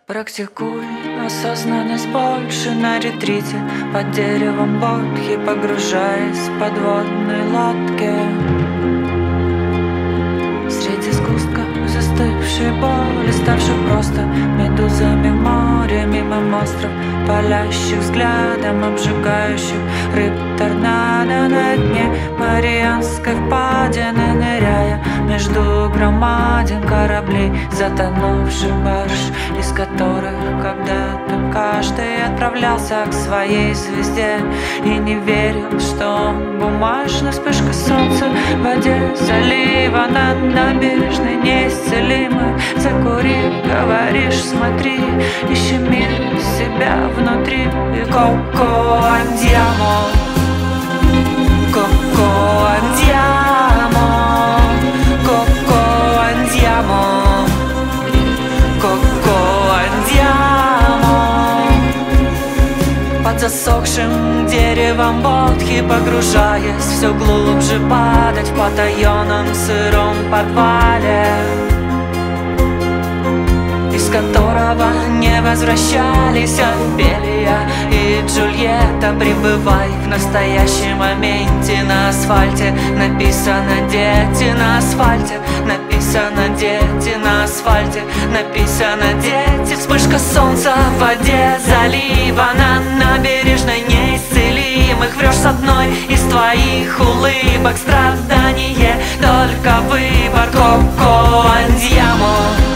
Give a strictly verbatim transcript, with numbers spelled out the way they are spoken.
Практикуй осознанность больше на ретрите, под деревом бодхи, погружаясь в подводной лодке. Среди сгустка застывшей боли, ставших просто медузами в море, мимо монстров, палящих взглядом, обжигающих рыб торнадо на дне Марианской впадины, ныряя между громадин кораблей, затонувших барж, из которых когда-то каждый отправлялся к своей звезде и не верил, что бумажная вспышка солнца в воде залива на набережной неисцелимы. Закурив, говоришь, смотри, ищи мир себя внутри. Коко андиамо, коко андиамо, коко андиамо, коко андиамо. Под засохшим деревом бодхи, погружаясь все глубже, падать в потаенном сыром подвале, из которого не возвращались Офелия и Джульетта. Пребывай в настоящем моменте. На асфальте написано «Дети», на асфальте написано «Дети», на асфальте написано «Дети». Вспышка солнца в воде залива, на набережной неисцелимых. Врешь с одной из твоих улыбок, страдание, только выбор. Коко андиамо,